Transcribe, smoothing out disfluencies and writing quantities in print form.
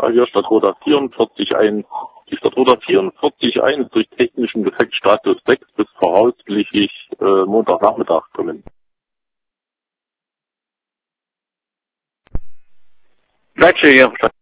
hier Stadtroder 44 ein. Die Stadtroder 44 ein ist durch technischen Defekt Status 6 bis voraussichtlich Montagnachmittag kommen. Leitsche hier.